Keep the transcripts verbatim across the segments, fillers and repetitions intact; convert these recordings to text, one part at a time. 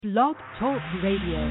Blog Talk Radio.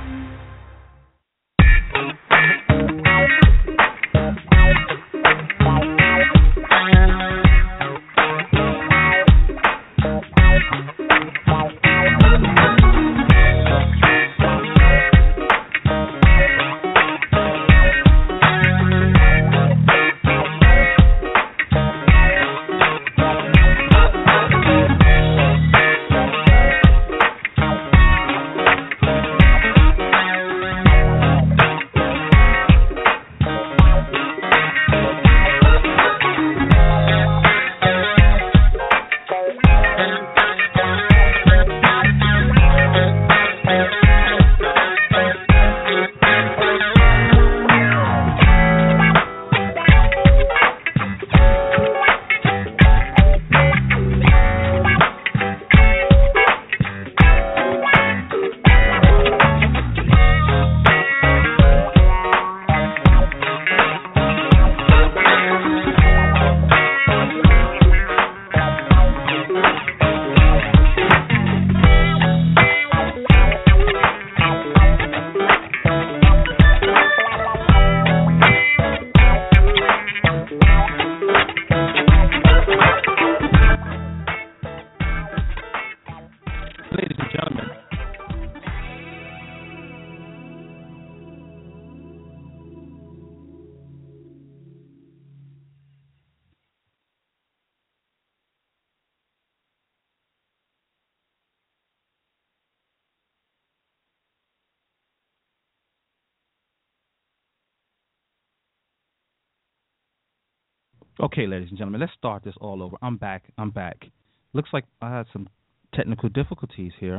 Okay, ladies and gentlemen, let's start this all over. I'm back. I'm back. Looks like I had some technical difficulties here,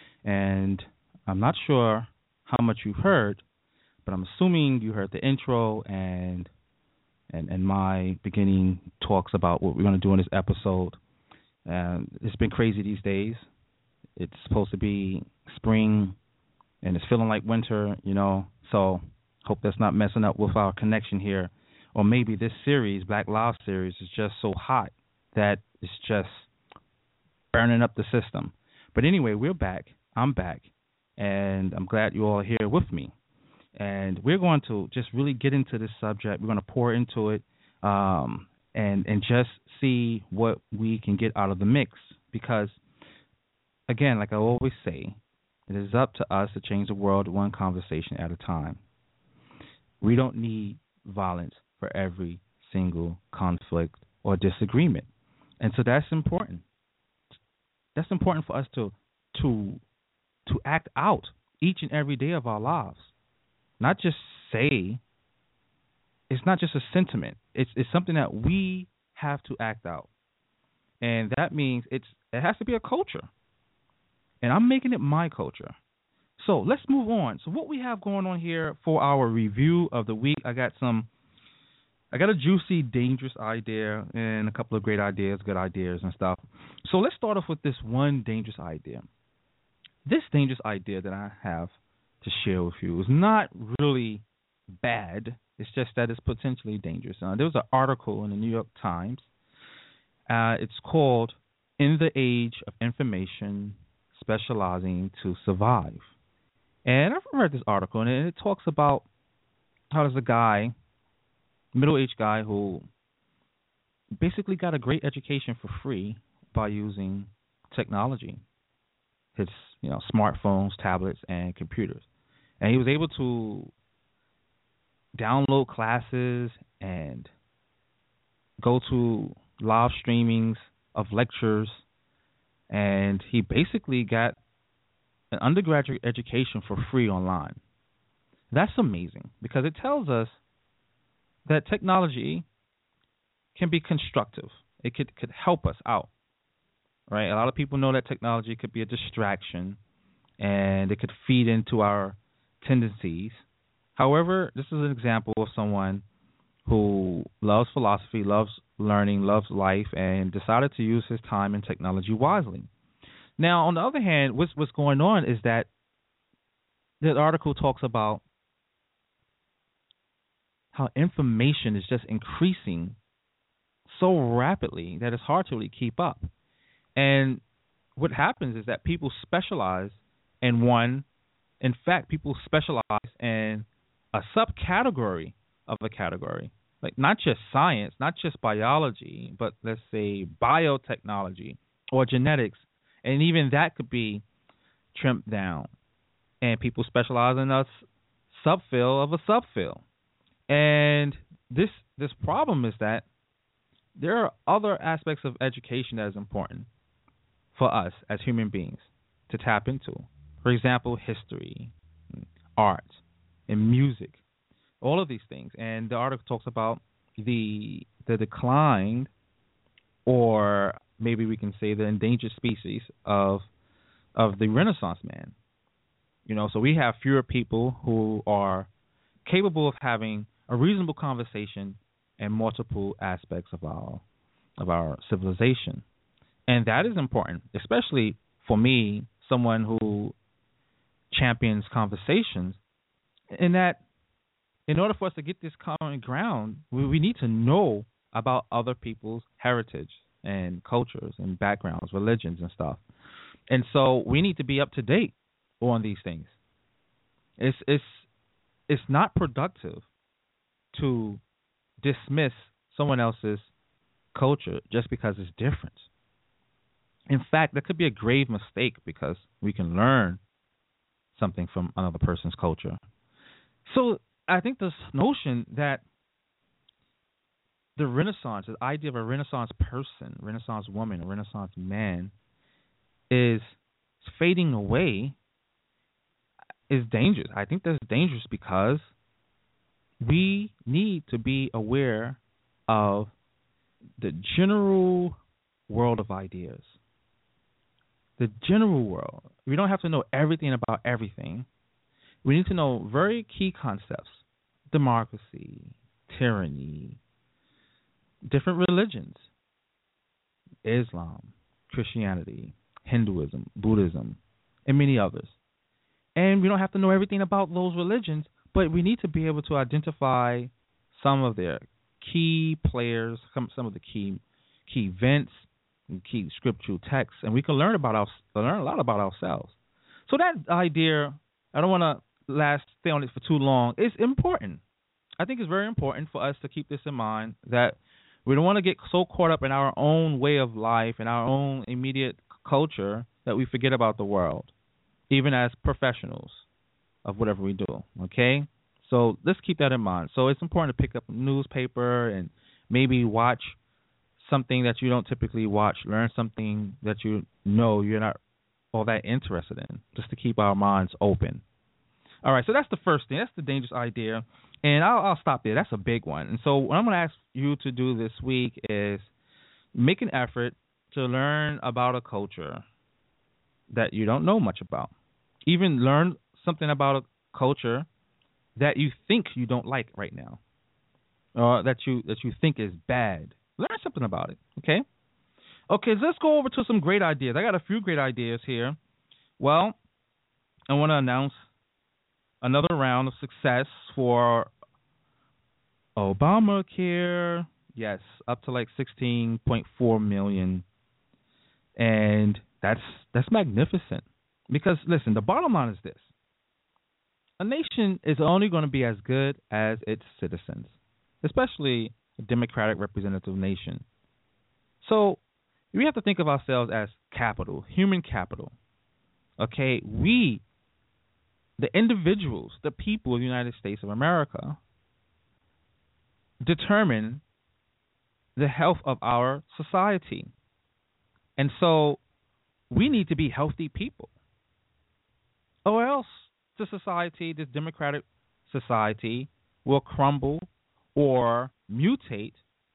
and I'm not sure how much you heard, but I'm assuming you heard the intro and and, and my beginning talks about what we're going to do in this episode. Um, it's been crazy these days. It's supposed to be spring, and it's feeling like winter, you know, so hope that's not messing up with our connection here. Or maybe this series, Black Lives series, is just so hot that it's just burning up the system. But anyway, we're back. I'm back. And I'm glad you all are here with me. And we're going to just really get into this subject. We're going to pour into it um, and, and just see what we can get out of the mix. Because, again, like I always say, it is up to us to change the world one conversation at a time. We don't need violence for every single conflict or disagreement. And so that's important. That's important for us to to to act out each and every day of our lives. Not just say, it's not just a sentiment. It's it's something that we have to act out. And that means it's it has to be a culture. And I'm making it my culture. So let's move on. So what we have going on here for our review of the week, I got some I got a juicy, dangerous idea and a couple of great ideas, good ideas and stuff. So let's start off with this one dangerous idea. This dangerous idea that I have to share with you is not really bad. It's just that it's potentially dangerous. Uh, there was an article in the New York Times. Uh, it's called "In the Age of Information, Specializing to Survive." And I've read this article, and it talks about how there's a guy, middle-aged guy who basically got a great education for free by using technology, his you know smartphones, tablets, and computers. And he was able to download classes and go to live streamings of lectures, and he basically got an undergraduate education for free online. That's amazing because it tells us that technology can be constructive. It could could help us out, right? A lot of people know that technology could be a distraction, and it could feed into our tendencies. However, this is an example of someone who loves philosophy, loves learning, loves life, and decided to use his time and technology wisely. Now, on the other hand, what's what's going on is that that article talks about how information is just increasing so rapidly that it's hard to really keep up. And what happens is that people specialize in one. In fact, people specialize in a subcategory of a category, like not just science, not just biology, but let's say biotechnology or genetics, and even that could be trimmed down. And people specialize in a subfield of a subfield. And this this problem is that there are other aspects of education that is important for us as human beings to tap into. For example, history, art, and music, all of these things. And the article talks about the the decline, or maybe we can say the endangered species of of the Renaissance man. You know, so we have fewer people who are capable of having a reasonable conversation in multiple aspects of our of our civilization. And that is important, especially for me, someone who champions conversations, in that in order for us to get this common ground, we, we need to know about other people's heritage and cultures and backgrounds, religions and stuff. And so we need to be up to date on these things. It's it's it's not productive to dismiss someone else's culture just because it's different. In fact, that could be a grave mistake because we can learn something from another person's culture. So I think this notion that the Renaissance, the idea of a Renaissance person, Renaissance woman, a Renaissance man, is fading away is dangerous. I think that's dangerous because we need to be aware of the general world of ideas. The general world. We don't have to know everything about everything. We need to know very key concepts: democracy, tyranny, different religions, Islam, Christianity, Hinduism, Buddhism, and many others. And we don't have to know everything about those religions, but we need to be able to identify some of their key players, some, some of the key key events, and key scriptural texts, and we can learn about our, learn a lot about ourselves. So that idea, I don't want to last stay on it for too long. It's important. I think it's very important for us to keep this in mind, that we don't want to get so caught up in our own way of life and our own immediate culture that we forget about the world, even as professionals of whatever we do, okay? So let's keep that in mind. So it's important to pick up a newspaper and maybe watch something that you don't typically watch, learn something that you know you're not all that interested in, just to keep our minds open. All right, so that's the first thing. That's the dangerous idea, and I'll, I'll stop there. That's a big one. And so what I'm going to ask you to do this week is make an effort to learn about a culture that you don't know much about. Even learn something about a culture that you think you don't like right now, or that you that you think is bad. Learn something about it, okay? Okay, so let's go over to some great ideas. I got a few great ideas here. Well, I want to announce another round of success for Obamacare. Yes, up to like sixteen point four million. And that's that's magnificent. Because, listen, the bottom line is this. A nation is only going to be as good as its citizens, especially a democratic representative nation. So we have to think of ourselves as capital, human capital. Okay, we, the individuals, the people of the United States of America, determine the health of our society. And so we need to be healthy people, or else the society, this democratic society, will crumble or mutate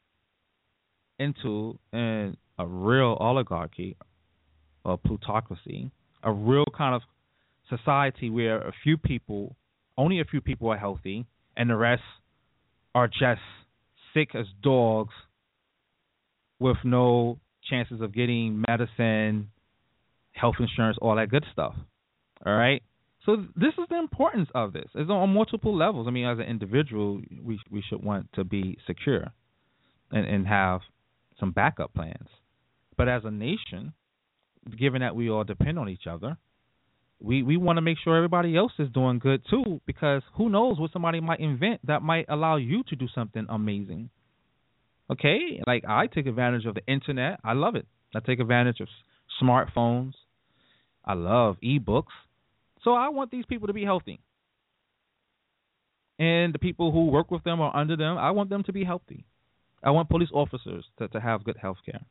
into an, a real oligarchy or plutocracy, a real kind of society where a few people, only a few people are healthy, and the rest are just sick as dogs with no chances of getting medicine, health insurance, all that good stuff. All right? So this is the importance of this. It's on multiple levels. I mean, as an individual, we we should want to be secure and, and have some backup plans. But as a nation, given that we all depend on each other, we we want to make sure everybody else is doing good too, because who knows what somebody might invent that might allow you to do something amazing. Okay, like I take advantage of the internet. I love it. I take advantage of smartphones. I love ebooks. So I want these people to be healthy. And the people who work with them or under them, I want them to be healthy. I want police officers to, to have good health care.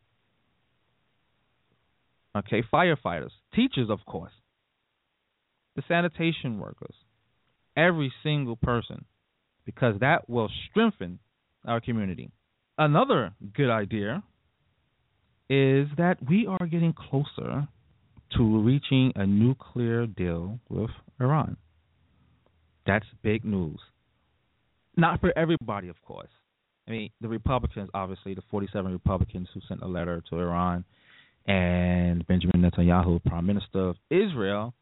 Okay, firefighters, teachers, of course, the sanitation workers, every single person, because that will strengthen our community. Another good idea is that we are getting closer to reaching a nuclear deal with Iran. That's big news. Not for everybody, of course. I mean, the Republicans, obviously, the forty-seven Republicans who sent a letter to Iran, and Benjamin Netanyahu, Prime Minister of Israel,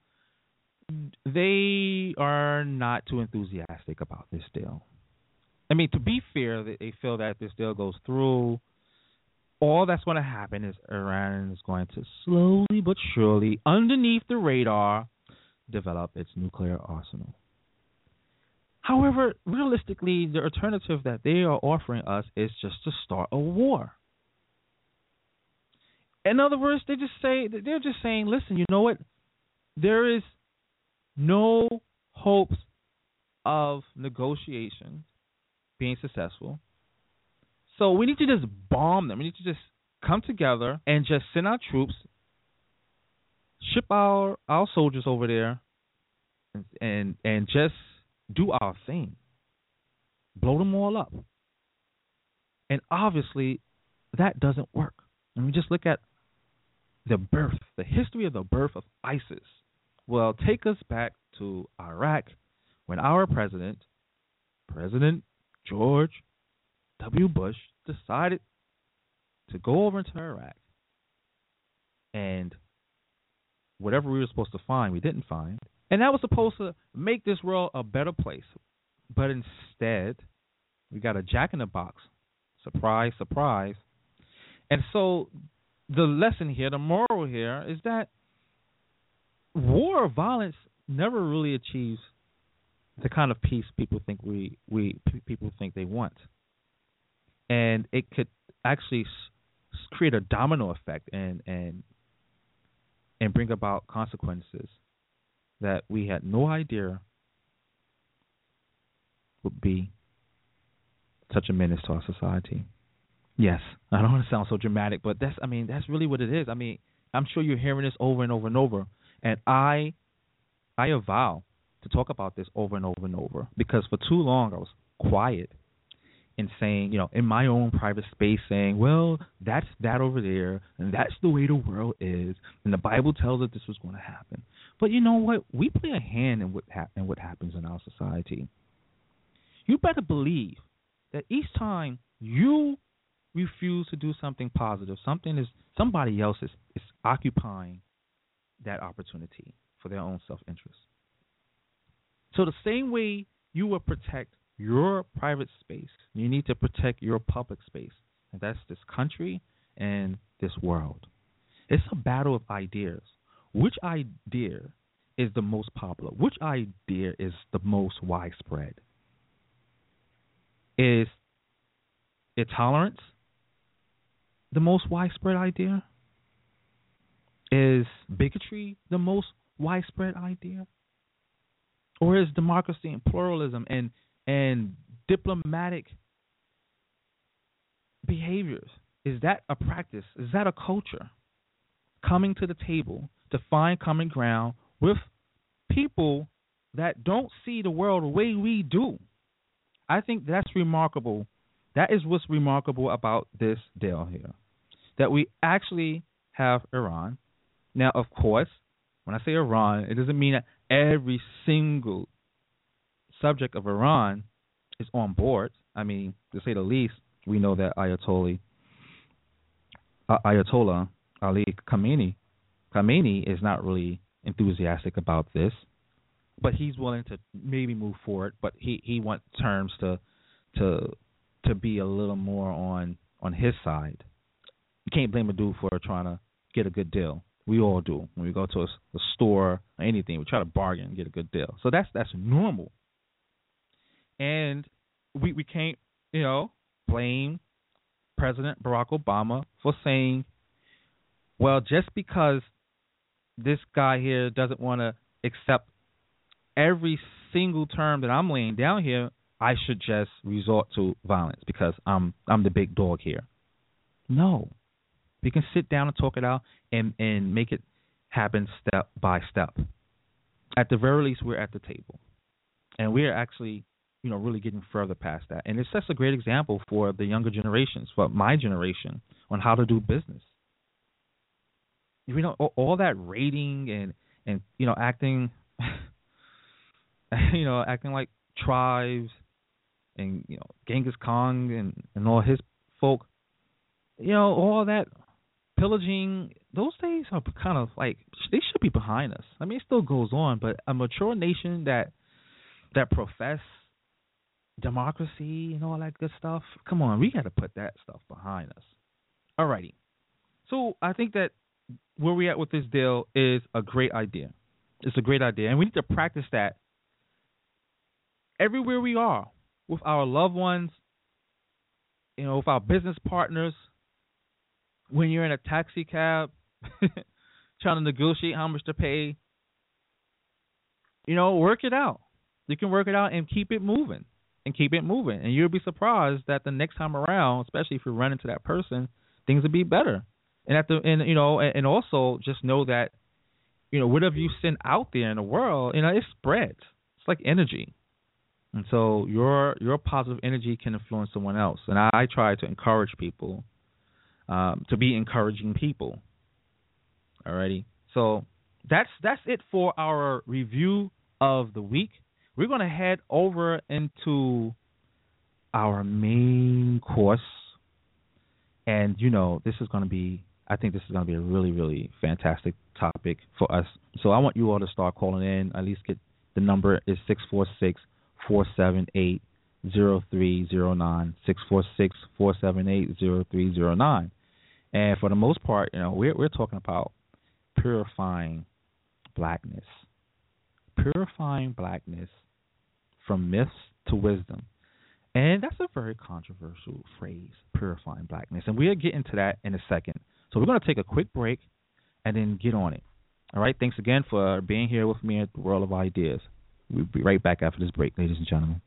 they are not too enthusiastic about this deal. I mean, to be fair, they feel that if this deal goes through, all that's going to happen is Iran is going to slowly but surely, underneath the radar, develop its nuclear arsenal. However, realistically, the alternative that they are offering us is just to start a war. In other words, they just say they're just saying, listen, you know what? There is no hopes of negotiations being successful. So we need to just bomb them. We need to just come together and just send our troops, ship our our soldiers over there, and and, and just do our thing. Blow them all up. And obviously, that doesn't work. And we just look at the birth, the history of the birth of ISIS. Well, take us back to Iraq when our president, President George W. Bush, decided to go over into Iraq. And whatever we were supposed to find, we didn't find. And that was supposed to make this world a better place. But instead, we got a jack-in-the-box. Surprise, surprise. And so the lesson here, the moral here, is that war or violence never really achieves the kind of peace people think we, we people think they want. And it could actually s- create a domino effect and, and and bring about consequences that we had no idea would be such a menace to our society. Yes, I don't want to sound so dramatic, but that's I mean that's really what it is. I mean, I'm sure you're hearing this over and over and over, and I I avow to talk about this over and over and over, because for too long I was quiet and saying, you know, in my own private space, saying, well, that's that over there, and that's the way the world is, and the Bible tells us this was going to happen. But you know what? We play a hand in what ha- in what happens in our society. You better believe that each time you refuse to do something positive, something is somebody else is, is occupying that opportunity for their own self-interest. So the same way you will protect your private space, you need to protect your public space, and that's this country and this world. It's a battle of ideas. Which idea is the most popular? Which idea is the most widespread? Is intolerance the most widespread idea? Is bigotry the most widespread idea? Or is democracy and pluralism and and diplomatic behaviors, is that a practice? Is that a culture? Coming to the table to find common ground with people that don't see the world the way we do. I think that's remarkable. That is what's remarkable about this deal here, that we actually have Iran. Now, of course, when I say Iran, it doesn't mean that every single subject of Iran is on board. I mean, to say the least, we know that Ayatollah, uh, Ayatollah Ali Khamenei, Khamenei is not really enthusiastic about this, but he's willing to maybe move forward. But he, he wants terms to to to be a little more on on his side. You can't blame a dude for trying to get a good deal. We all do. When we go to a, a store or anything, we try to bargain and get a good deal. So that's that's normal. And we we can't, you know, blame President Barack Obama for saying, well, just because this guy here doesn't want to accept every single term that I'm laying down here, I should just resort to violence because I'm I'm the big dog here. No. We can sit down and talk it out and, and make it happen step by step. At the very least, we're at the table. And we're actually, you know, really getting further past that. And it's just a great example for the younger generations, for my generation, on how to do business. You know, all, all that rating and, and, you know, acting, you know, acting like tribes and, you know, Genghis Khan and, and all his folk, you know, all that pillaging, those days are kind of like, they should be behind us. I mean, it still goes on, but a mature nation that that profess democracy and all that good stuff, come on, we got to put that stuff behind us. All righty. So I think that where we're at with this deal is a great idea. It's a great idea, and we need to practice that everywhere we are, with our loved ones, you know, with our business partners. When you're in a taxi cab, trying to negotiate how much to pay, you know, work it out. You can work it out and keep it moving, and keep it moving. And you'll be surprised that the next time around, especially if you run into that person, things will be better. And at the and you know, and, and also just know that, you know, whatever you send out there in the world, you know, it spreads. It's like energy. And so your your positive energy can influence someone else. And I, I try to encourage people Um, to be encouraging people. Alrighty. So that's that's it for our review of the week. We're going to head over into our main course. And, you know, this is going to be, I think this is going to be a really, really fantastic topic for us. So I want you all to start calling in. At least get the number is six four six, four seven eight, zero three zero nine, six four six, four seven eight, zero three zero nine. And for the most part, you know, we're we're talking about purifying blackness, purifying blackness from myths to wisdom, and that's a very controversial phrase, purifying blackness. And we'll get into that in a second. So we're going to take a quick break and then get on it. All right. Thanks again for being here with me at the World of Ideas. We'll be right back after this break, ladies and gentlemen.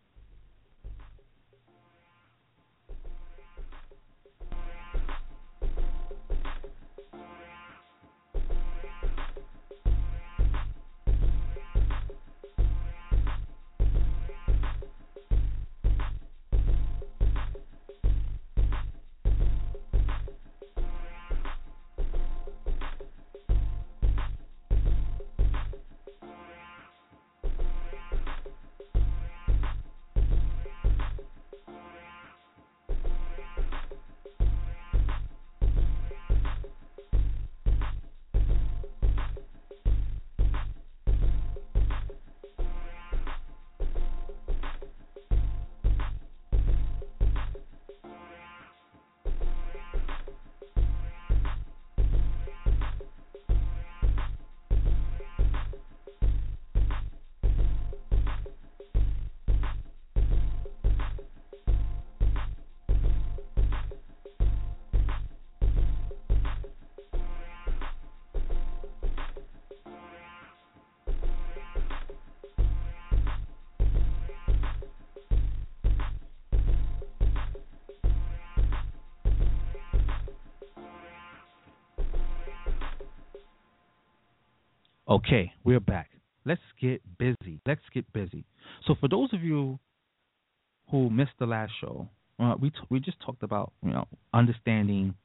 Okay, we're back. Let's get busy. Let's get busy. So for those of you who missed the last show, uh, we t- we just talked about, you know, understanding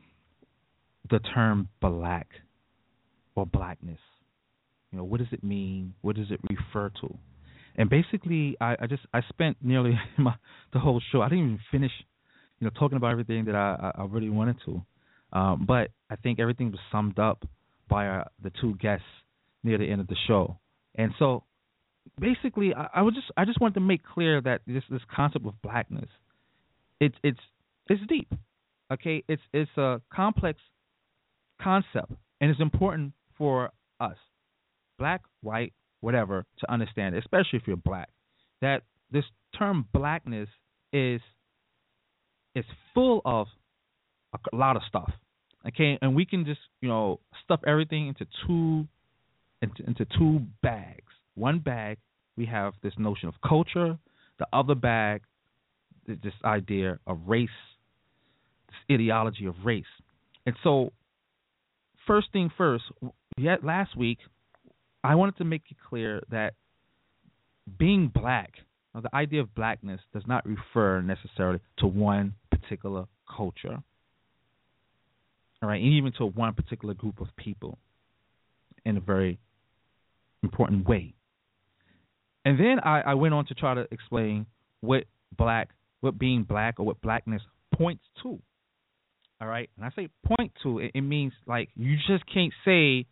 the term black or blackness. You know, what does it mean? What does it refer to? And basically, I, I just I spent nearly my, the whole show. I didn't even finish, you know, talking about everything that I, I really wanted to. Um, but I think everything was summed up by uh, the two guests near the end of the show. And so basically I, I was just I just wanted to make clear that this this concept of blackness, it's it's it's deep. Okay? It's it's a complex concept. And it's important for us, black, white, whatever, to understand, especially if you're black, that this term blackness is is full of a lot of stuff. Okay, and we can just, you know, stuff everything into two into, into two bags. One bag, we have this notion of culture. The other bag, this idea of race, this ideology of race. And so, first thing first, yet last week, I wanted to make it clear that being black, now the idea of blackness does not refer necessarily to one particular culture, all right, and even to one particular group of people in a very important way. And then I, I went on to try to explain what black, what being black or what blackness points to. All right, and I say point to, it, it means like you just can't say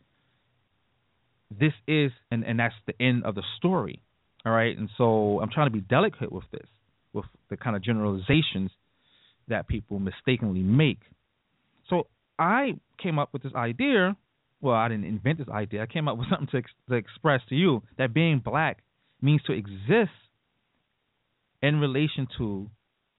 this is, and, and that's the end of the story. All right, and so I'm trying to be delicate with this, with the kind of generalizations that people mistakenly make. So I came up with this idea. Well, I didn't invent this idea. I came up with something to, ex- to express to you that being black means to exist in relation to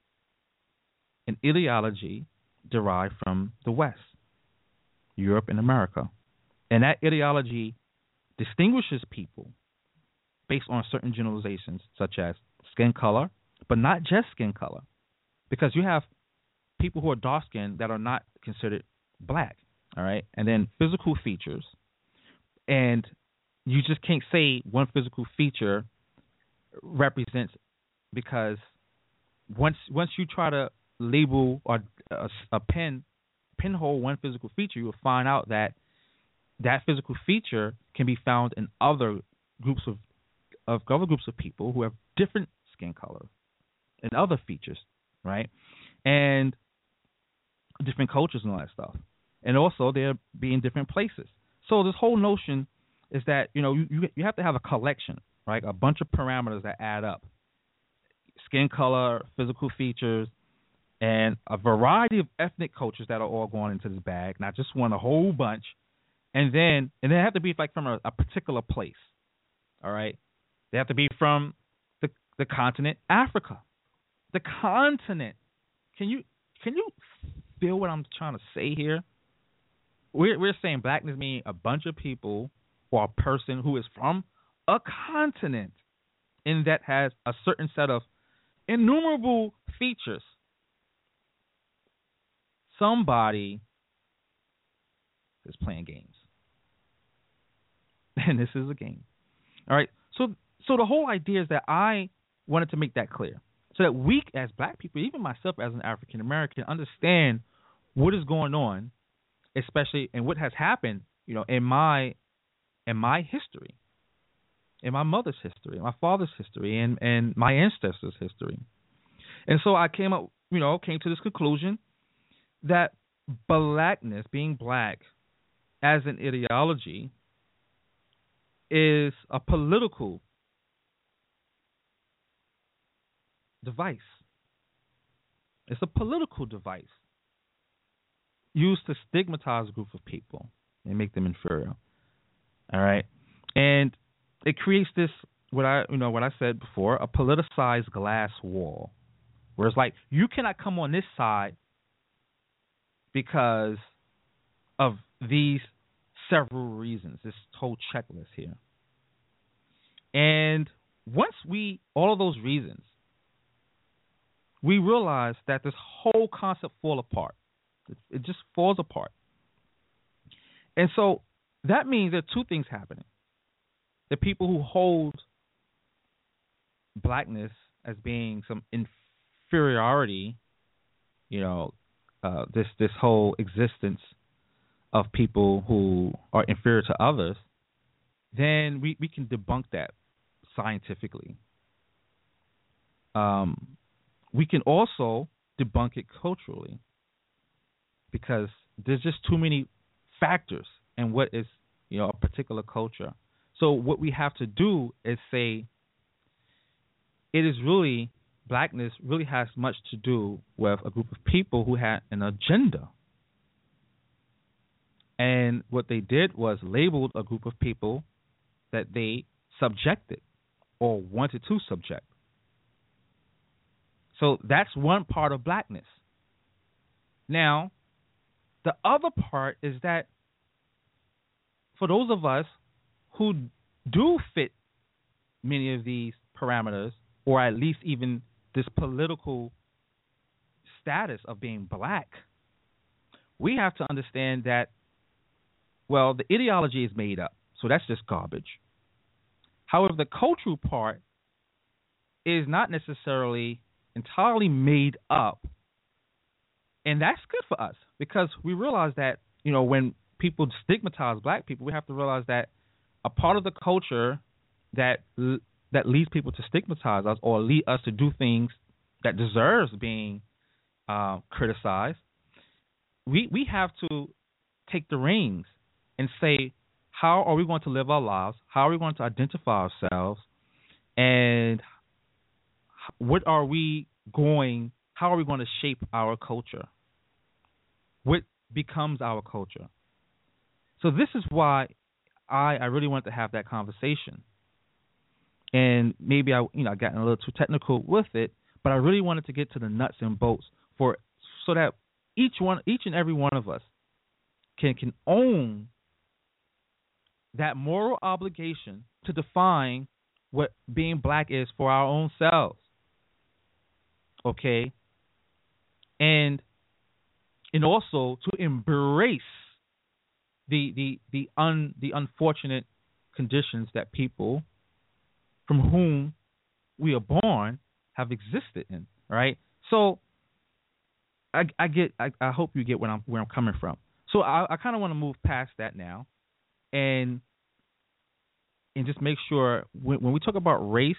an ideology derived from the West, Europe and America. And that ideology distinguishes people based on certain generalizations, such as skin color, but not just skin color, because you have people who are dark-skinned that are not considered black, all right? And then physical features, and you just can't say one physical feature represents, because once once you try to label or a, a pin pinhole one physical feature, you'll find out that that physical feature can be found in other groups of of other groups of people who have different skin color and other features, right? And different cultures and all that stuff. And also they're being different places. So this whole notion is that, you know, you, you have to have a collection, right? A bunch of parameters that add up. Skin color, physical features, and a variety of ethnic cultures that are all going into this bag, not just one, a whole bunch. And then and they have to be like from a, a particular place. All right? They have to be from the the continent Africa. The continent. Can you can you feel what I'm trying to say here? We're we're saying blackness means a bunch of people or a person who is from a continent and that has a certain set of innumerable features. Somebody is playing games. And this is a game. All right. So so the whole idea is that I wanted to make that clear, so that we as black people, even myself as an African American, understand what is going on, especially and what has happened, you know, in my in my history, in my mother's history, in my father's history, and, and my ancestors' history. And so I came up, you know, came to this conclusion that blackness, being black as an ideology, is a political device. It's a political device used to stigmatize a group of people and make them inferior. All right, and it creates this what I you know what I said before, a politicized glass wall, where it's like you cannot come on this side because of these several reasons. This whole checklist here, and once we all of those reasons, we realize that this whole concept falls apart. It, it just falls apart. And so that means there are two things happening. The people who hold blackness as being some inferiority, you know, uh, this this whole existence of people who are inferior to others, then we, we can debunk that scientifically. Um, we can also debunk it culturally, because there's just too many factors in what is, you know, a particular culture. So what we have to do is say it is really, blackness really has much to do with a group of people who had an agenda. And what they did was labeled a group of people that they subjected or wanted to subject. So that's one part of blackness. Now, the other part is that for those of us who do fit many of these parameters, or at least even this political status of being black, we have to understand that, well, the ideology is made up, so that's just garbage. However, the cultural part is not necessarily entirely made up, and that's good for us because we realize that, you know, when people stigmatize black people, we have to realize that a part of the culture that that leads people to stigmatize us or lead us to do things that deserves being uh, criticized, we we have to take the reins and say, how are we going to live our lives? How are we going to identify ourselves? And what are we going, how are we going to shape our culture? What becomes our culture? So this is why I, I really wanted to have that conversation. And maybe I, you know, I got a little too technical with it, but I really wanted to get to the nuts and bolts for so that each one, each and every one of us can can own that moral obligation to define what being black is for our own selves. Okay? And and also to embrace the the the un the unfortunate conditions that people from whom we are born have existed in, right? So I, I get I, I hope you get where I'm where I'm coming from. So I, I kind of want to move past that now, and and just make sure when, when we talk about race,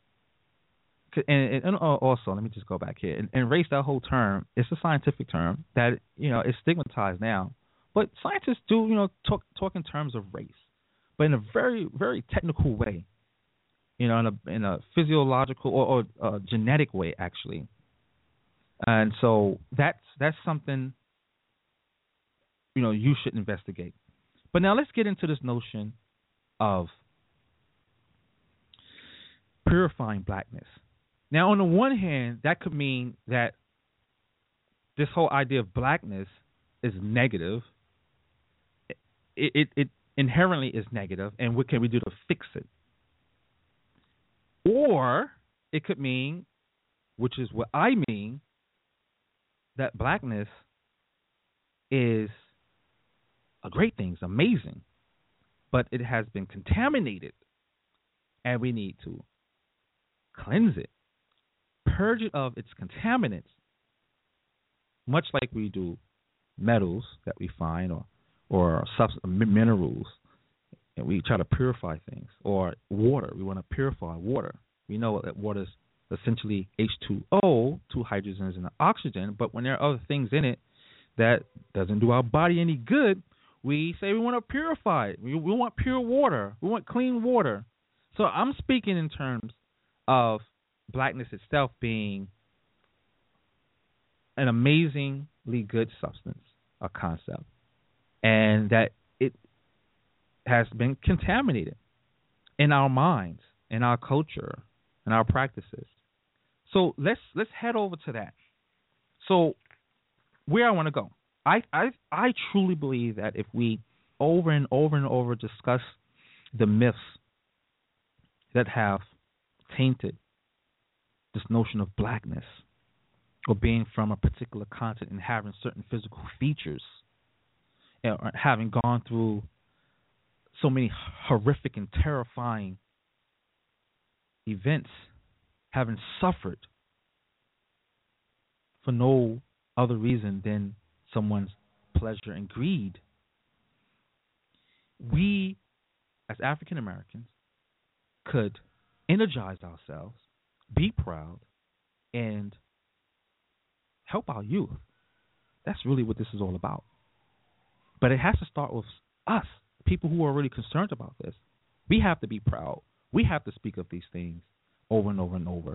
and, and also let me just go back here. And, and race, that whole term, it's a scientific term that, you know, is stigmatized now, but scientists do, you know, talk talk in terms of race, but in a very very technical way, you know, in a in a physiological or, or uh, genetic way actually. And so that's that's something, you know, you should investigate. But now let's get into this notion of purifying blackness. Now, on the one hand, that could mean that this whole idea of blackness is negative. It, it, it inherently is negative, and what can we do to fix it? Or it could mean, which is what I mean, that blackness is a great thing, it's amazing, but it has been contaminated, and we need to cleanse it, purge it of its contaminants, much like we do metals that we find or or substance, minerals, and we try to purify things, or water. We want to purify water. We know that water is essentially H two O, two hydrogens and an oxygen, but when there are other things in it that doesn't do our body any good, we say we want to purify it. We, we want pure water. We want clean water. So I'm speaking in terms of blackness itself being an amazingly good substance, a concept, and that it has been contaminated in our minds, in our culture, in our practices. So let's let's head over to that. So where I want to go, I I I truly believe that if we over and over and over discuss the myths that have tainted this notion of blackness or being from a particular continent and having certain physical features, and having gone through so many horrific and terrifying events, having suffered for no other reason than someone's pleasure and greed, we as African Americans could energize ourselves, be proud, and help our youth. That's really what this is all about. But it has to start with us, people who are really concerned about this. We have to be proud. We have to speak of these things over and over and over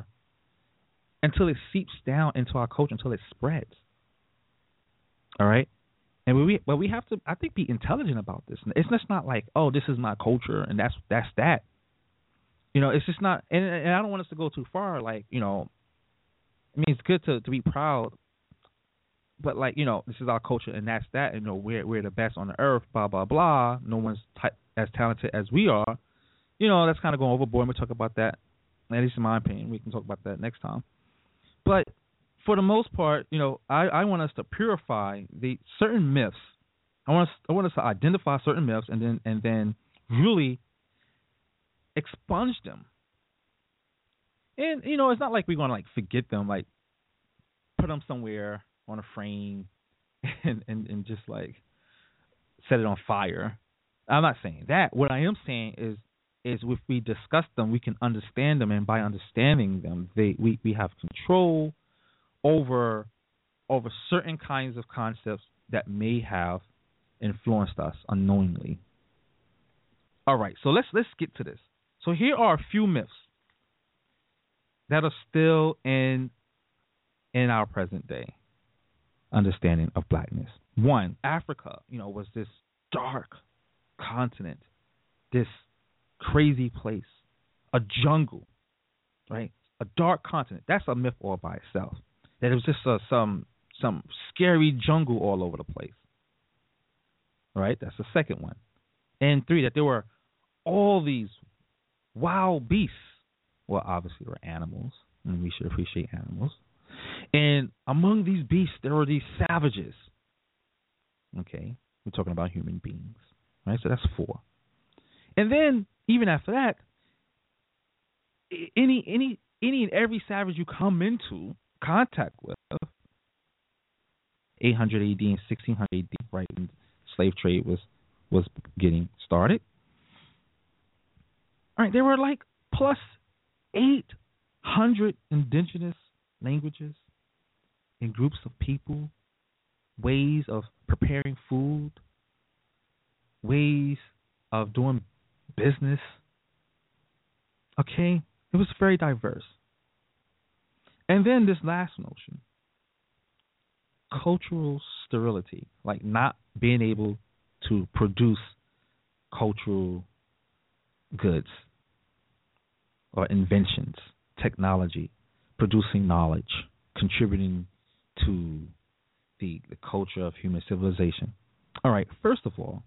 until it seeps down into our culture, until it spreads. All right? And we but we have to, I think, be intelligent about this. It's just not like, oh, this is my culture and that's that's that. You know, it's just not. And, and I don't want us to go too far. Like, you know, I mean, it's good to, to be proud, but like, you know, this is our culture and that's that. You know, we're we're the best on the earth. Blah blah blah. No one's ty- as talented as we are. You know, that's kind of going overboard. We talk about that. At least in my opinion, we can talk about that next time. But for the most part, you know, I, I want us to purify the certain myths. I want us I want us to identify certain myths and then and then really expunge them. And you know, it's not like we're gonna like forget them, like put them somewhere on a frame and, and, and just like set it on fire. I'm not saying that. What I am saying is is if we discuss them, we can understand them, and by understanding them, they we, we have control over over certain kinds of concepts that may have influenced us unknowingly. All right, so let's let's get to this. So here are a few myths that are still in in our present day understanding of blackness. One, Africa, you know, was this dark continent, this crazy place, a jungle, right? A dark continent. That's a myth all by itself. That it was just uh, some some scary jungle all over the place. Right? That's the second one. And three, that there were all these wild beasts. Well, obviously there were animals, and we should appreciate animals. And among these beasts, there were these savages. Okay? We're talking about human beings. Right? So that's four. And then, even after that, any any any and every savage you come into contact with, eight hundred A D and sixteen hundred A D, right, when slave trade was was getting started. All right, there were like plus eight hundred indigenous languages and groups of people, ways of preparing food, ways of doing business. Okay, it was very diverse. And then this last notion, cultural sterility, like not being able to produce cultural goods or inventions, technology, producing knowledge, contributing to the, the culture of human civilization. All right, first of all,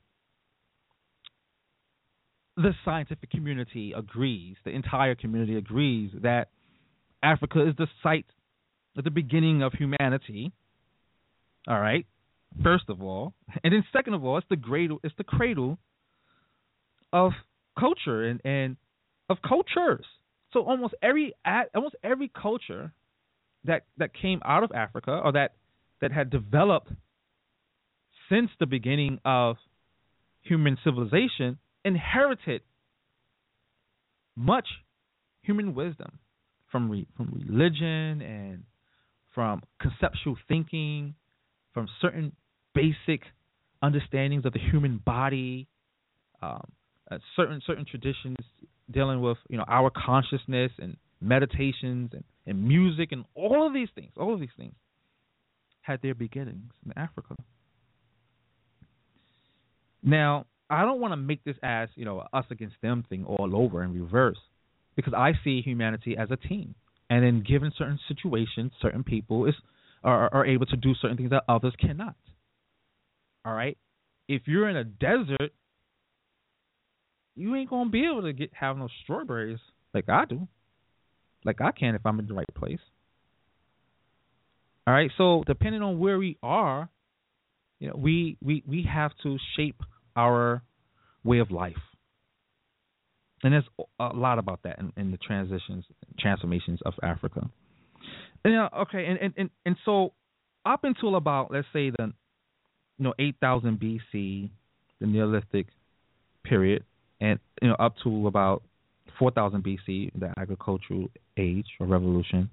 the scientific community agrees, the entire community agrees that Africa is the site of the beginning of humanity. All right, first of all, and then second of all, it's the cradle, it's the cradle of culture and, and of cultures. So almost every almost every culture that that came out of Africa or that that had developed since the beginning of human civilization inherited much human wisdom from re, from religion and from conceptual thinking, from certain basic understandings of the human body, um, uh, certain certain traditions dealing with, you know, our consciousness and meditations and, and music and all of these things, all of these things had their beginnings in Africa. Now, I don't want to make this as, you know, us against them thing all over in reverse, because I see humanity as a team. And in given certain situations, certain people is are, are able to do certain things that others cannot. All right? If you're in a desert, you ain't going to be able to get have no strawberries like I do, like I can if I'm in the right place. All right? So depending on where we are, you know, we, we, we have to shape our way of life. And there's a lot about that in, in the transitions, transformations of Africa. And, you know, okay, and, and, and, and so up until about, let's say, the you know eight thousand B C, the Neolithic period, and you know up to about four thousand B C, the agricultural age or revolution,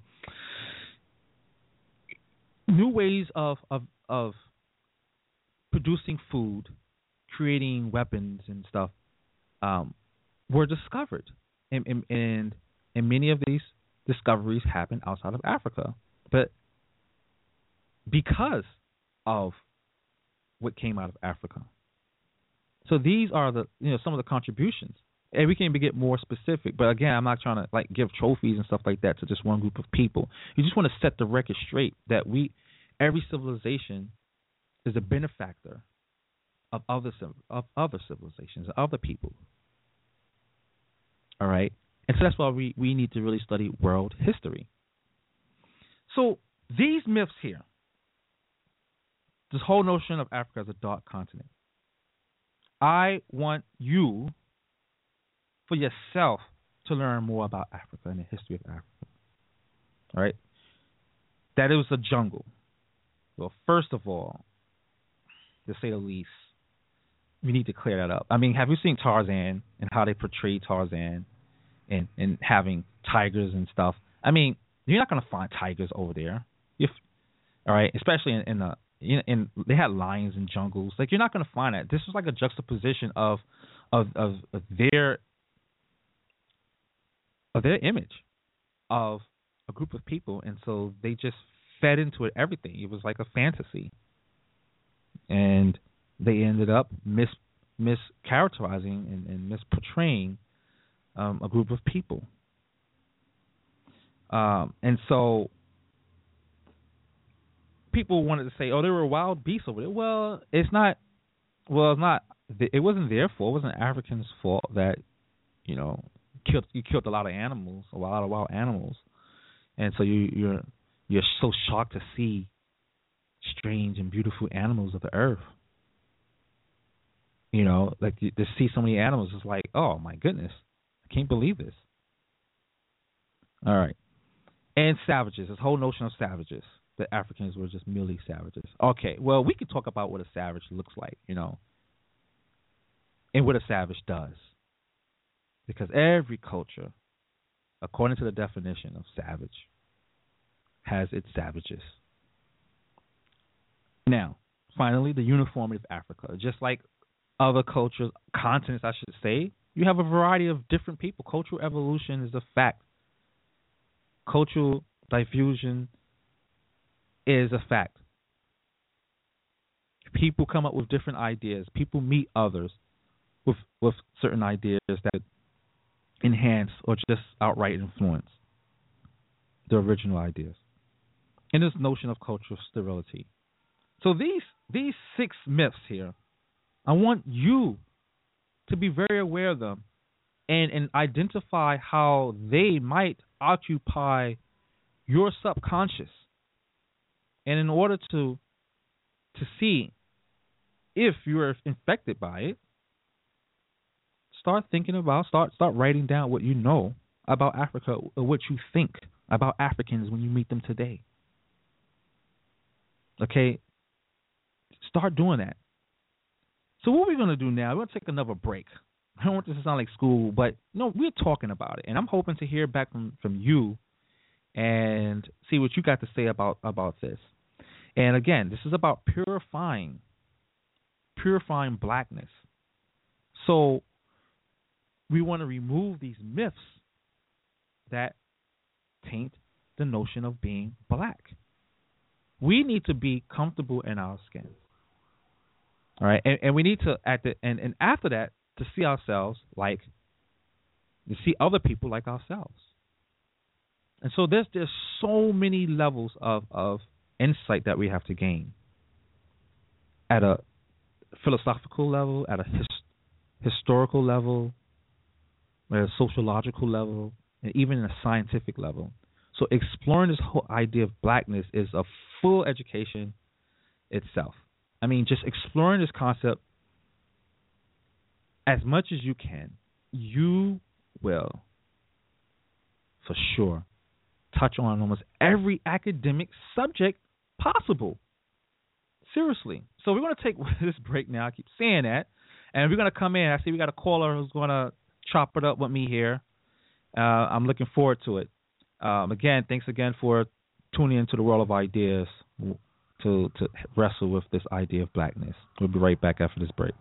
new ways of of, of producing food, creating weapons and stuff, um, were discovered, and, and and and many of these discoveries happened outside of Africa. But because of what came out of Africa. So these are the you know some of the contributions. And we can even get more specific, but again, I'm not trying to like give trophies and stuff like that to just one group of people. You just want to set the record straight that we, every civilization, is a benefactor of other of other civilizations, other people. All right, and so that's why we we need to really study world history. So these myths here, this whole notion of Africa as a dark continent, I want you, for yourself, to learn more about Africa and the history of Africa. All right? That it was a jungle. Well, first of all, to say the least, we need to clear that up. I mean, have you seen Tarzan and how they portray Tarzan and, and having tigers and stuff? I mean, you're not going to find tigers over there. If, all right? Especially in, in the in, in they had lions in jungles. Like, you're not going to find that. This was like a juxtaposition of of of, of their of their image of a group of people, and so they just fed into it everything. It was like a fantasy, and they ended up mis mischaracterizing and, and misportraying um, a group of people. Um, and so people wanted to say, "Oh, there were wild beasts over there." Well, it's not. Well, it's not. It wasn't their fault. It wasn't Africans' fault that you know killed you killed a lot of animals, a lot of wild animals, and so you you're you're so shocked to see strange and beautiful animals of the earth. You know, like to see so many animals is like, oh my goodness, I can't believe this. All right, and savages. This whole notion of savages, that Africans were just merely savages. Okay, well, we could talk about what a savage looks like, you know, and what a savage does, because every culture, according to the definition of savage, has its savages. Now, finally, the uniformity of Africa, just like other cultures, continents, I should say, you have a variety of different people. Cultural evolution is a fact. Cultural diffusion is a fact. People come up with different ideas. People meet others with with certain ideas that enhance or just outright influence the original ideas. And this notion of cultural sterility. So these these six myths here, I want you to be very aware of them and, and identify how they might occupy your subconscious. And in order to to see if you're infected by it, start thinking about, start start writing down what you know about Africa, or what you think about Africans when you meet them today. Okay? Start doing that. So what we're going to do now, we're going to take another break. I don't want this to sound like school, but no, we're talking about it. And I'm hoping to hear back from, from you and see what you got to say about, about this. And again, this is about purifying, purifying blackness. So we want to remove these myths that taint the notion of being black. We need to be comfortable in our skin. All right, and, and we need to at the and, and after that to see ourselves like to see other people like ourselves. And so there's there's so many levels of, of insight that we have to gain at a philosophical level, at a his, historical level, at a sociological level, and even in a scientific level. So exploring this whole idea of blackness is a full education itself. I mean, just exploring this concept as much as you can, you will, for sure, touch on almost every academic subject possible. Seriously. So we're going to take this break now. I keep saying that. And we're going to come in. I see we got a caller who's going to chop it up with me here. Uh, I'm looking forward to it. Um, again, thanks again for tuning into the World of Ideas to, to wrestle with this idea of blackness. We'll be right back after this break.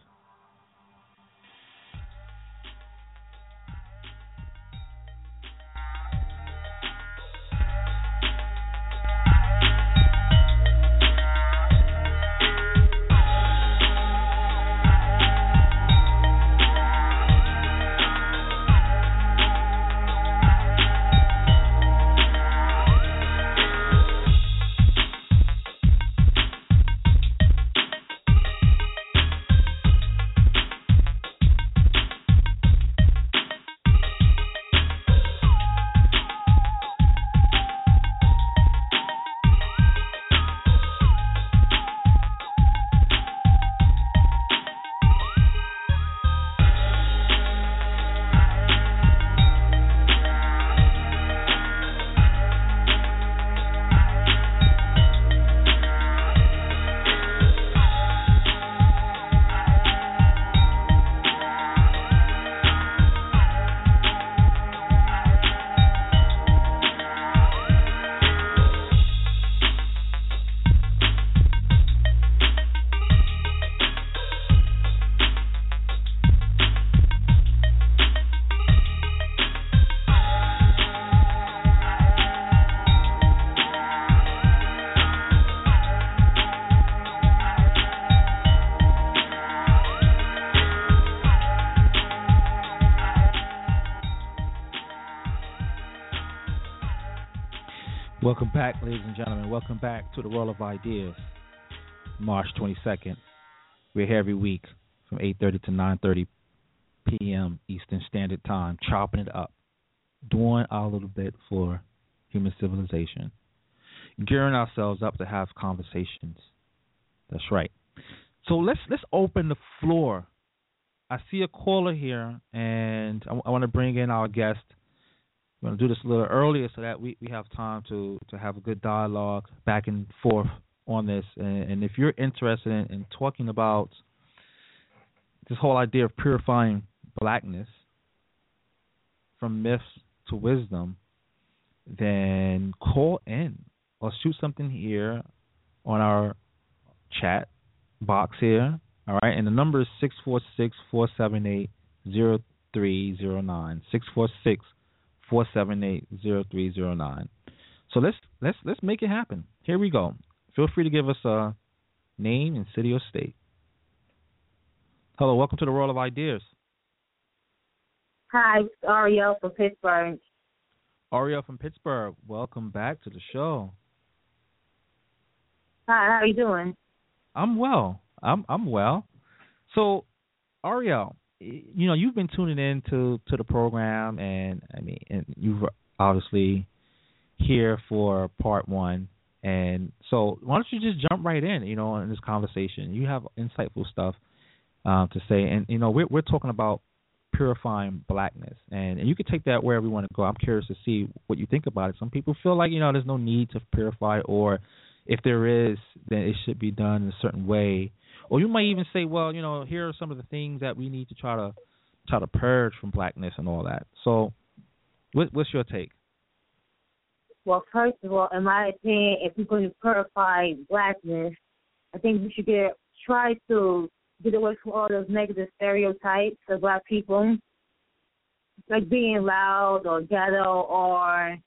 Welcome back, ladies and gentlemen. Welcome back to the World of Ideas, March twenty-second. We're here every week from eight thirty to nine thirty p.m. Eastern Standard Time, chopping it up, doing our little bit for human civilization, gearing ourselves up to have conversations. That's right. So let's let's open the floor. I see a caller here, and I, I want to bring in our guest. We're going to do this a little earlier so that we, we have time to, to have a good dialogue back and forth on this. And, and if you're interested in, in talking about this whole idea of purifying blackness from myths to wisdom, then call in or shoot something here on our chat box here. All right. And the number is six four six, four seven eight, zero three zero nine. six four six, four seven eight, zero three zero nine. So let's let's let's make it happen. Here we go. Feel free to give us a name and city or state. Hello, welcome to the World of Ideas. Hi, it's Ariel from Pittsburgh. Ariel from Pittsburgh, welcome back to the show. Hi, how are you doing? I'm well. I'm I'm well. So, Ariel, you know, you've been tuning in to, to the program, and I mean, and you've obviously here for part one. And so, why don't you just jump right in, you know, in this conversation? You have insightful stuff um, to say, and you know, we're we're talking about purifying blackness, and, and you can take that wherever you want to go. I'm curious to see what you think about it. Some people feel like, you know, there's no need to purify, or if there is, then it should be done in a certain way. Or you might even say, well, you know, here are some of the things that we need to try to try to purge from blackness and all that. So, what, what's your take? Well, first of all, in my opinion, if we're going to purify blackness, I think we should get try to get away from all those negative stereotypes of black people, like being loud or ghetto or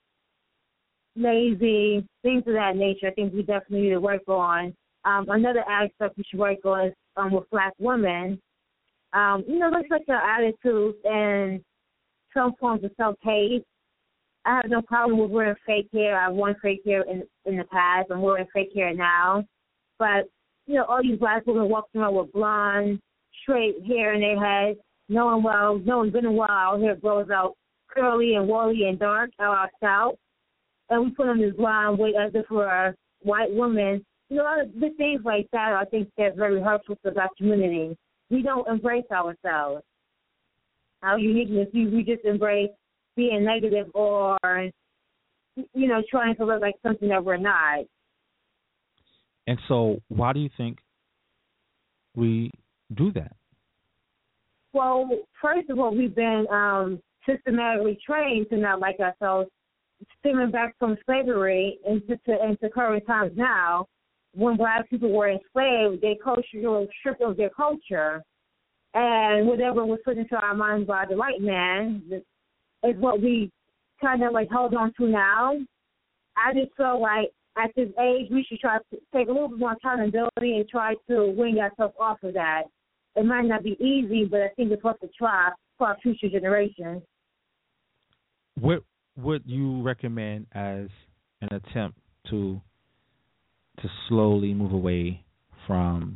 lazy, things of that nature. I think we definitely need to work on. Um, another aspect we should work on is um, with black women. Um, you know, looks like their attitudes and some forms of self-hate. I have no problem with wearing fake hair. I've worn fake hair in in the past. I'm wearing fake hair now. But, you know, all these black women walking around with blonde, straight hair in their head, knowing well, knowing good and well our hair grows out curly and woolly and dark out our scalp. And we put on this blonde wig as if we're a white woman. You know, a lot of the things like that, I think they're very hurtful to the black community. We don't embrace ourselves. Our uniqueness, we, we just embrace being negative or, you know, trying to look like something that we're not. And so why do you think we do that? Well, first of all, we've been um, systematically trained to not like ourselves, stemming back from slavery into, to, into current times now. When black people were enslaved, their culture was stripped of their culture. And whatever was put into our minds by the white man is what we kind of like hold on to now. I just feel like at this age, we should try to take a little bit more accountability and try to wing ourselves off of that. It might not be easy, but I think it's worth a try for our future generations. What would you recommend as an attempt to to slowly move away from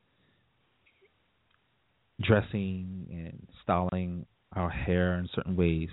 dressing and styling our hair in certain ways?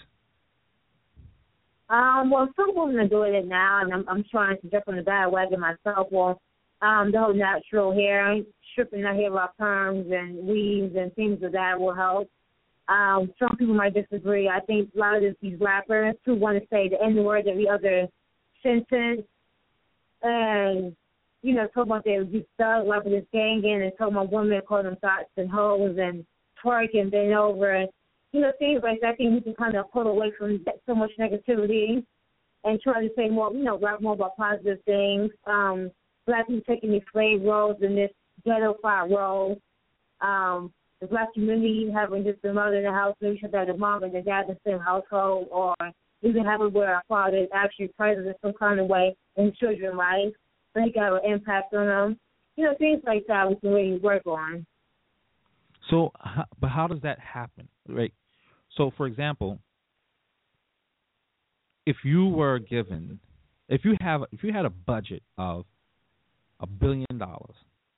Um, well, some women are doing it now, and I'm, I'm trying to jump on the bandwagon myself. Well, um, the whole natural hair, stripping our hair off perms and weaves and things of that will help. Um, some people might disagree. I think a lot of this, these rappers who want to say the N-word every other sentence and, you know, talk about their thug life with this gang in and talk about women calling them thoughts and hoes and twerk and bend over and, you know, things like that. I think we can kind of pull away from so much negativity and try to say more, you know, rap more about positive things. Um, black people taking these slave roles in this ghetto-fied role. Um, the black community having just a mother in the house, maybe should have the mom and the dad in the same household, or even having where our father is actually present in some kind of way in children's life. So he can have an impact on them. You know, things like that we can really work on. So, but how does that happen, right? So, for example, if you were given if you have if you had a budget of a billion dollars,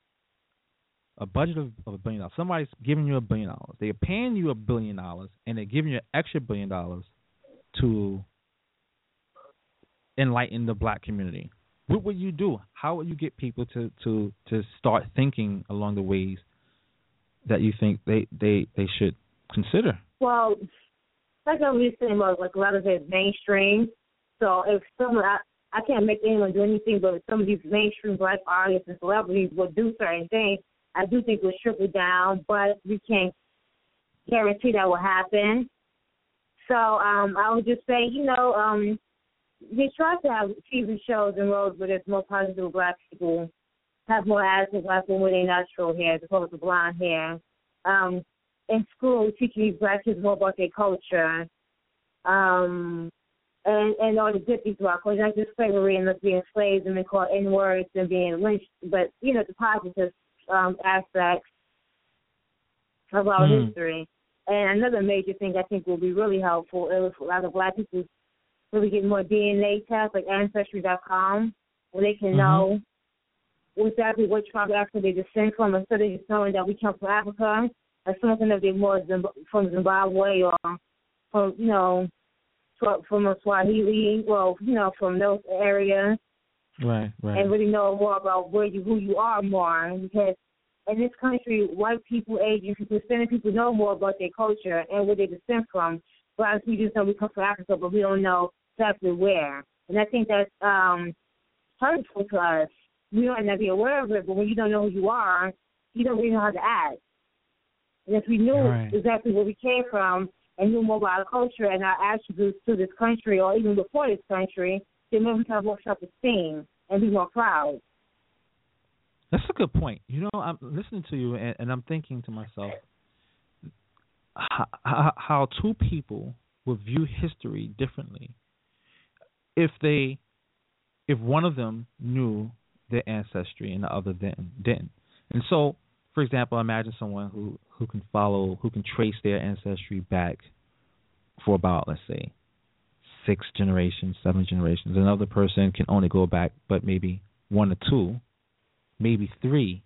a budget of, of a billion dollars, somebody's giving you a billion dollars. They're paying you a billion dollars, and they're giving you an extra billion dollars to enlighten the black community. What would you do? How would you get people to, to, to start thinking along the ways that you think they, they, they should consider? Well, like I was saying, like a lot of it is mainstream. So if someone, I, I can't make anyone do anything, but if some of these mainstream black artists and celebrities would do certain things, I do think we'll trickle down, but we can't guarantee that will happen. So um, I would just say, you know, um, they try to have T V shows and roles where there's more positive black people, have more ads black women with their natural hair as opposed to blonde hair. Um, in school, teaching these black kids more about their culture. Um, and, and all the good things about culture, not just slavery and us being slaves and being called N-words and being lynched, but, you know, the positive um, aspects of our mm. history. And another major thing I think will be really helpful is a lot of black people really get more D N A tests, like Ancestry dot com, where they can mm-hmm. know exactly what tribe of Africa they descend from, instead of just knowing that we come from Africa, or something that they're more from Zimbabwe or from, you know, from Swahili, well, you know, from those areas. Right, right. And really know more about where you, who you are more, because in this country, white people, Asian people, Hispanic people know more about their culture and where they descend from. But we just know we come from Africa, but we don't know exactly where. And I think that's um, hurtful to us. We might not be aware of it, but when you don't know who you are, you don't really know how to act. And if we knew right. exactly where we came from and knew more about our culture and our attributes to this country, or even before this country, then maybe we can have more self-esteem and be more proud. That's a good point. You know, I'm listening to you, and, and I'm thinking to myself, how, how two people would view history differently if they, if one of them knew their ancestry and the other didn't. And so, for example, imagine someone who, who can follow, who can trace their ancestry back for about, let's say, six generations, seven generations. Another person can only go back, but maybe one or two, maybe three.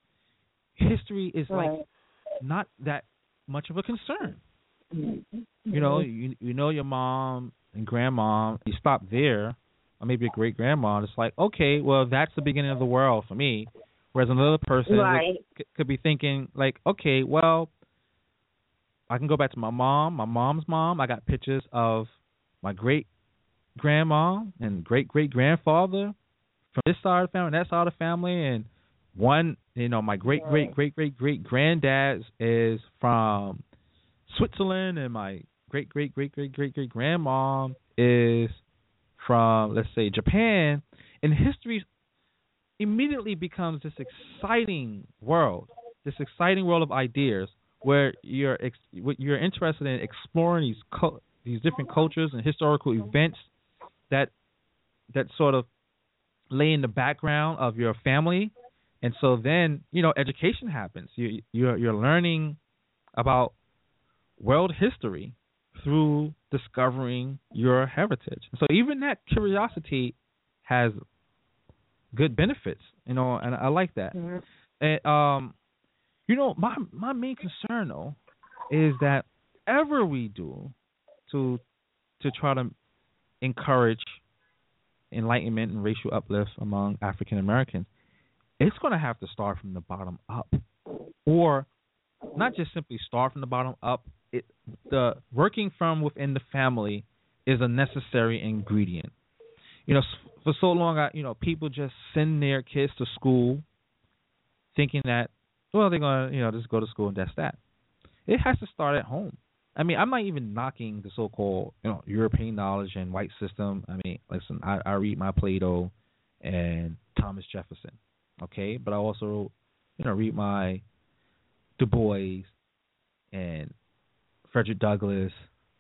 History is right. like not that much of a concern. Mm-hmm. You know, you you know your mom and grandma, you stop there, or maybe a great grandma. It's like, okay, well, that's the beginning of the world for me. Whereas another person right. could, could be thinking, like, okay, well, I can go back to my mom, my mom's mom. I got pictures of my great grandma and great great grandfather from this side of the family, that side of the family, and one, you know, my great great great great great granddad is from Switzerland, and my great great great great great great grandma is from, let's say, Japan. And history immediately becomes this exciting world, this exciting world of ideas, where you're ex- you're interested in exploring these co- these different cultures and historical events that that sort of lay in the background of your family. And so then, you know, education happens. You you're you're learning about world history through discovering your heritage. So even that curiosity has good benefits, you know, and I like that. Mm-hmm. And um, you know, my my main concern though is that whatever we do to to try to encourage enlightenment and racial uplift among African Americans, it's going to have to start from the bottom up, or not just simply start from the bottom up. It, the working from within the family is a necessary ingredient. You know, for so long, I, you know, people just send their kids to school thinking that, well, they're going to, you know, just go to school and that's that. It has to start at home. I mean, I'm not even knocking the so-called, you know, European knowledge and white system. I mean, listen, I, I read my Plato and Thomas Jefferson, okay? But I also, you know, read my Du Bois and Frederick Douglass,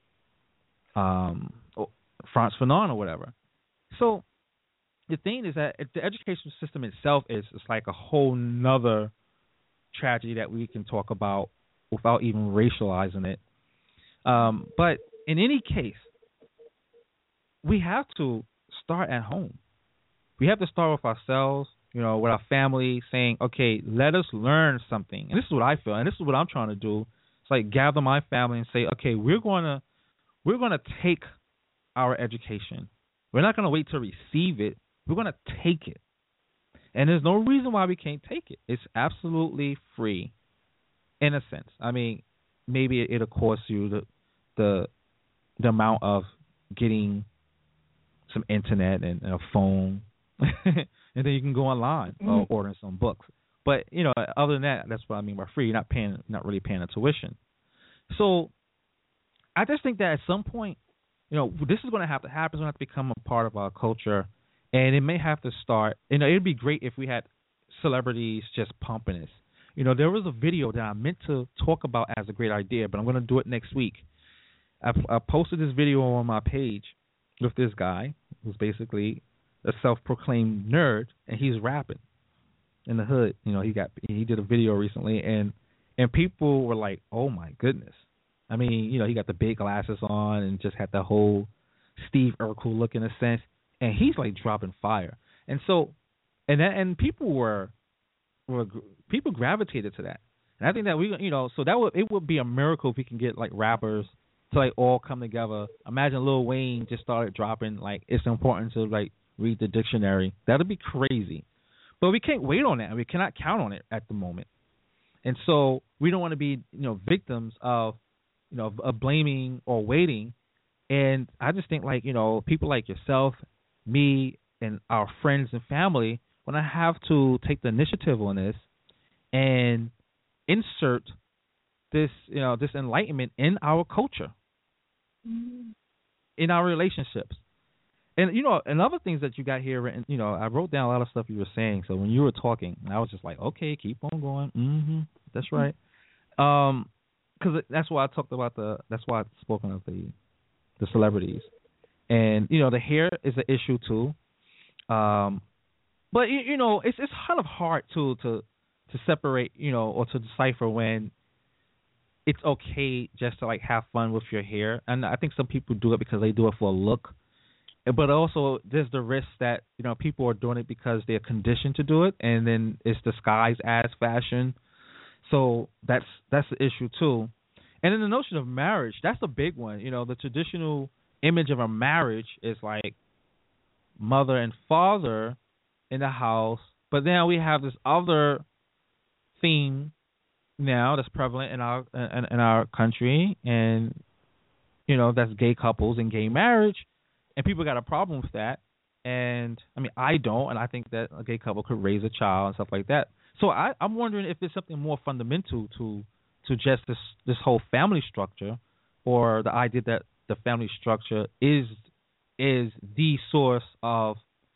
um, Frantz Fanon or whatever. So the thing is that the education system itself is, is like a whole nother tragedy that we can talk about without even racializing it. Um, but in any case, we have to start at home. We have to start with ourselves, you know, with our family, saying, okay, let us learn something. And this is what I feel, and this is what I'm trying to do. It's like gather my family and say, okay, we're going to we're going to take our education. We're not going to wait to receive it. We're going to take it. And there's no reason why we can't take it. It's absolutely free, in a sense. I mean, maybe it'll cost you the the the amount of getting some internet and, and a phone, and then you can go online mm-hmm. or ordering some books. But you know, other than that, that's what I mean by free. You're not paying, not really paying a tuition. So I just think that at some point, you know, this is going to have to happen. It's going to have to become a part of our culture, and it may have to start. You know, it'd be great if we had celebrities just pumping this. You know, there was a video that I meant to talk about as a great idea, but I'm going to do it next week. I, I posted this video on my page with this guy who's basically a self-proclaimed nerd, and he's rapping in the hood. You know, he got he did a video recently, and and people were like, "Oh my goodness!" I mean, you know, he got the big glasses on and just had the whole Steve Urkel look in a sense, and he's like dropping fire. And so, and that, and people were were people gravitated to that, and I think that we, you know, so that would it would be a miracle if we can get like rappers to like all come together. Imagine Lil Wayne just started dropping like it's important to like read the dictionary. That'd be crazy. But we can't wait on that. We cannot count on it at the moment. And so we don't want to be, you know, victims of, you know, of blaming or waiting. And I just think like, you know, people like yourself, me, and our friends and family want to have to take the initiative on this and insert this, you know, this enlightenment in our culture. Mm-hmm. In our relationships. And, you know, and other things that you got here, and, you know, I wrote down a lot of stuff you were saying. So when you were talking, I was just like, okay, keep on going. Mm-hmm. That's right. Um, because that's why I talked about the, that's why I've spoken of the, the celebrities. And, you know, the hair is an issue too. Um, but, you, you know, it's it's kind of hard to, to, to separate, you know, or to decipher when it's okay just to like have fun with your hair. And I think some people do it because they do it for a look. But also there's the risk that, you know, people are doing it because they're conditioned to do it, and then it's disguised as fashion. So that's that's the issue too. And then the notion of marriage, that's a big one. You know, the traditional image of a marriage is like mother and father in the house, but then we have this other theme now that's prevalent in our in, in our country, and you know, that's gay couples and gay marriage, and people got a problem with that. And I mean, I don't, and I think that a gay couple could raise a child and stuff like that. So I, I'm wondering if there's something more fundamental to to just this this whole family structure, or the idea that the family structure is is the source of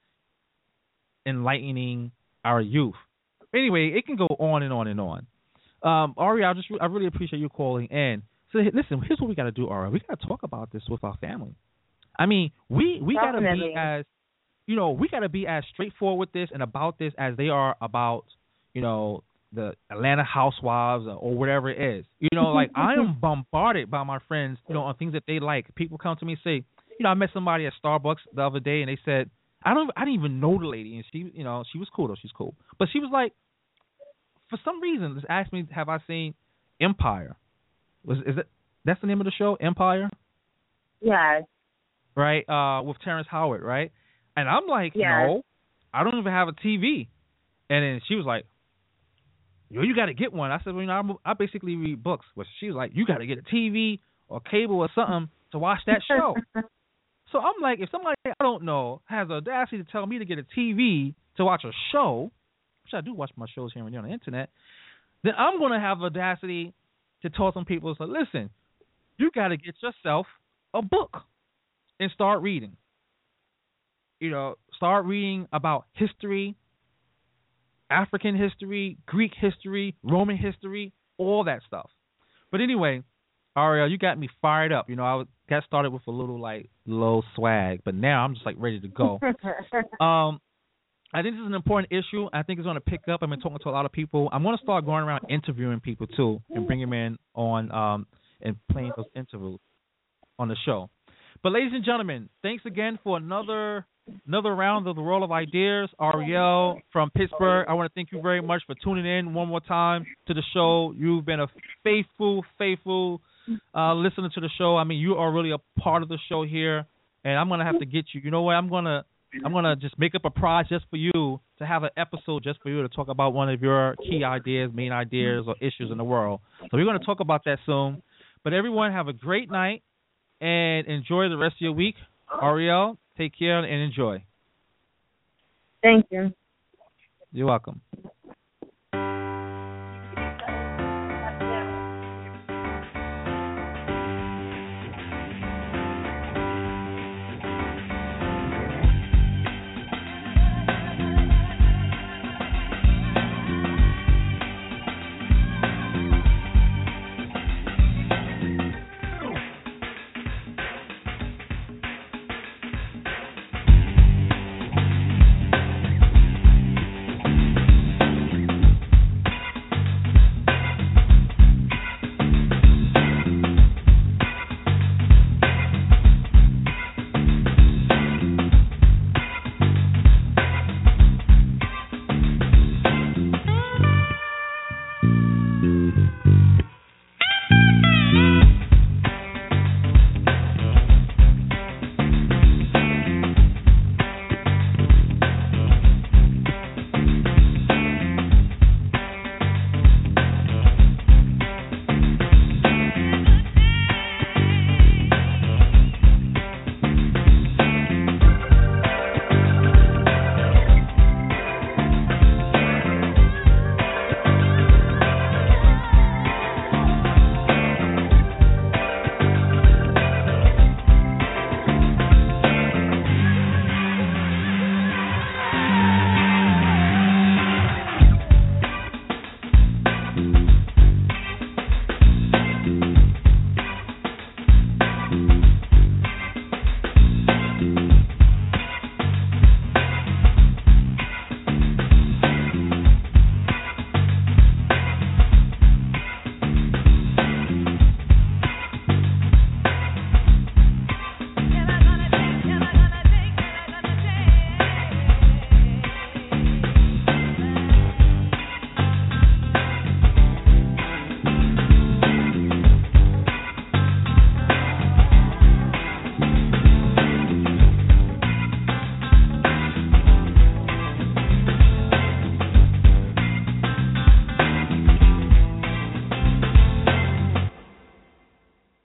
enlightening our youth. Anyway, it can go on and on and on. Um, Ari, I just I really appreciate you calling in. So listen, here's what we got to do, Ari. We got to talk about this with our family. I mean, we we got to be as you know we got to be as straightforward with this and about this as they are about, you know, the Atlanta Housewives or whatever it is. You know, like I am bombarded by my friends, you know, on things that they like. People come to me and say, you know, I met somebody at Starbucks the other day, and they said, I don't, I didn't even know the lady, and she, you know, she was cool though, she's cool, but she was like, for some reason, just asked me, have I seen Empire? Was is it that's the name of the show, Empire? Yes. Right, uh, with Terrence Howard, right? And I'm like, yes. No, I don't even have a T V. And then she was like, yo, you got to get one. I said, well, you know, I'm, I basically read books. But she was like, you got to get a T V or cable or something to watch that show. So I'm like, if somebody I don't know has the audacity to tell me to get a T V to watch a show, which I do watch my shows here and there on the internet, then I'm going to have the audacity to tell some people, so listen, you got to get yourself a book and start reading. You know, start reading about history, African history, Greek history, Roman history, all that stuff. But anyway, Ariel, you got me fired up. You know, I got started with a little like low swag, but now I'm just like ready to go. um, I think this is an important issue. I think it's going to pick up. I've been talking to a lot of people. I'm going to start going around interviewing people too, and bring them in on um and playing those interviews on the show. But ladies and gentlemen, thanks again for another another round of the World of Ideas. Ariel from Pittsburgh, I want to thank you very much for tuning in one more time to the show. You've been a faithful, faithful uh, listener to the show. I mean, you are really a part of the show here, and I'm gonna have to get you. You know what? I'm gonna I'm gonna just make up a prize just for you to have an episode just for you to talk about one of your key ideas, main ideas, or issues in the world. So we're gonna talk about that soon. But everyone, have a great night and enjoy the rest of your week. Ariel, take care and enjoy. Thank you. You're welcome.